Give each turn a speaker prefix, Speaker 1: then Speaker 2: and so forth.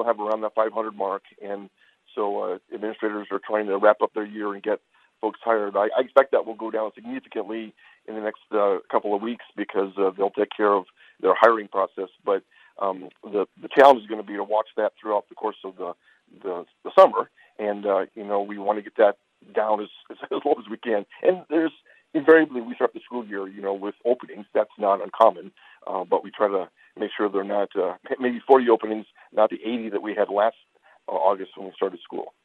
Speaker 1: still have around that 500 mark, and so administrators are trying to wrap up their year and get folks hired. I expect that will go down significantly in the next couple of weeks because they'll take care of their hiring process. But the challenge is going to be to watch that throughout the course of the summer, and we want to get that down as low as we can. And there's invariably we start the school year, with openings. That's not uncommon, but we try to make sure they're not maybe 40 openings, not the 80 that we had last August when we started school.